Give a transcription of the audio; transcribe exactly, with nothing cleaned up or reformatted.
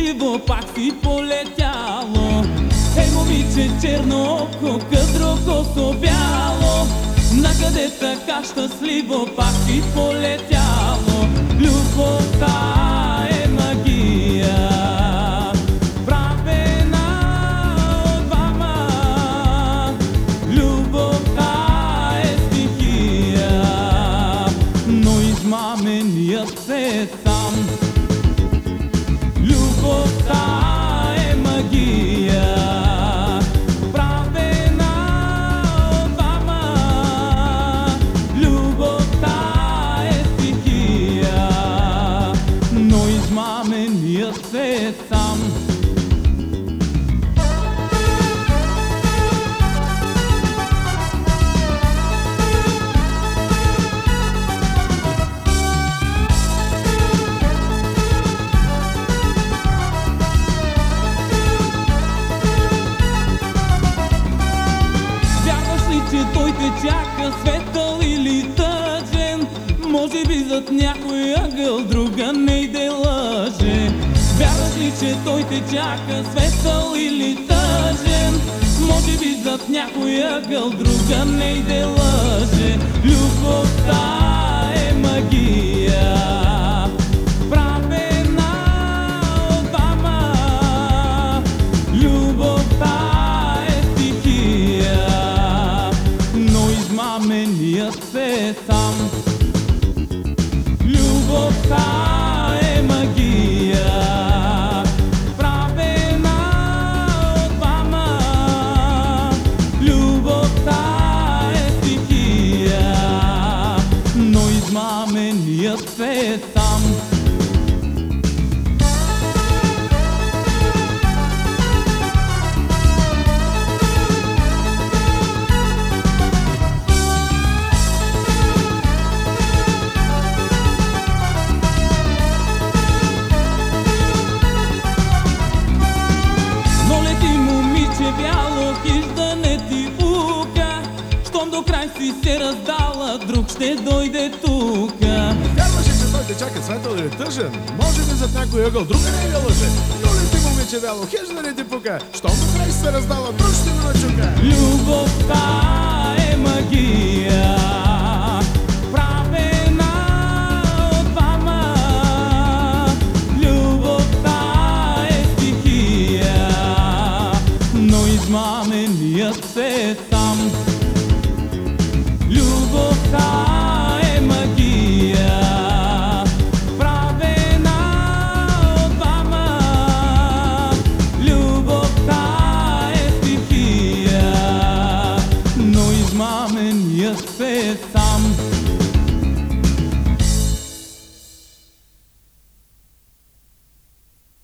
сливо, пак си полетяло. Ей, момиче чернооко, къдро косо бяло, накъде така щастливо, пак си полетяло. Любовта е магия, правена от двама. Любовта е стихия, но измаменият се сам. Любовта е магия, правена от двама. Любовта е стихия, но измаменият се сам. Че той те чака светъл или тъжен, може би зад някой ъгъл друга не иде лъже. Вярваш ли, че той те чака светъл или тъжен, може би зад някой ъгъл друга не иде лъже. Любовта е магия, правена от двама. Любовта измаменият се сам. Любовта е магия, правена от двама. Любовта е стихия, но измаменият се сам. Бяло, хиж да не ти пука, щом до край си се раздала, друг ще дойде тука. Вярваше, че той те чака светъл или тъжен, може би зад някой ъгъл друг не я лъже. Но ли ти, момиче бяло, хиж да не ти пука, щом до край си се раздала, друг ще го начука. Любовта е магия,